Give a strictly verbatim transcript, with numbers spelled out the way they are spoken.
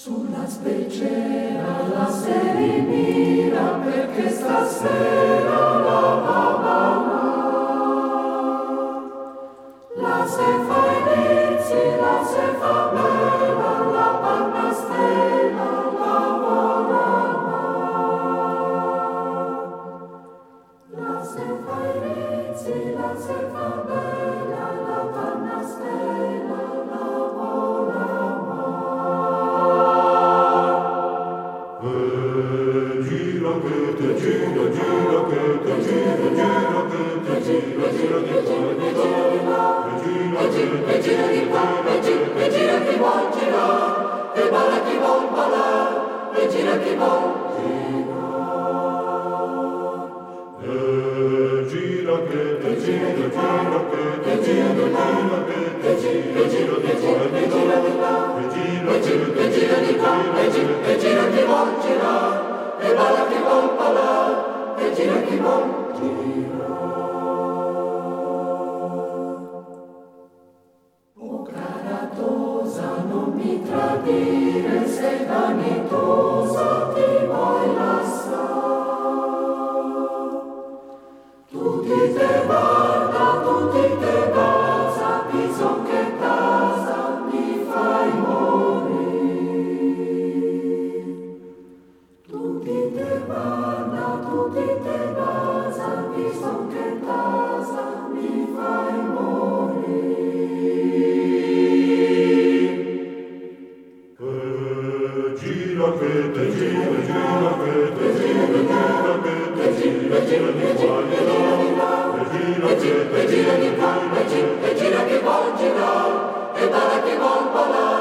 Sulla specera la si mira perché stasera la mamma la se fa inizi, la se fa bella, la panna stella lavora la se fa inizi, la se fa bella, la panna stella lavora gira che te gira, gira che te gira, gira che te gira, gira di qua e di là, gira che te gira di qua, e gira chi vuol girare, e balla chi vuol ballare, e gira chi vuol girare. Gira che te gira, gira che te gira, gira che te gira, gira di qua e di là, e gira che te gira di qua, e gira chi vuol girare, e balla chi vuol ballare, e gira chi vuol girare. Oh cara tosa, non mi tradire, sei vanitosa, ti vuoi lasciare. Tutti te guarda, tutti te bacia, bisogna che casa mi fai morire. Tutti te guarda, tutti te bacia, bisogna che casa mi fai morire. Gira che te gira, gira che te gira, gira che te gira, gira di qua e di là, e gira che te gira di qua, E gira chi vuol girare, e balla chi vuol ballare.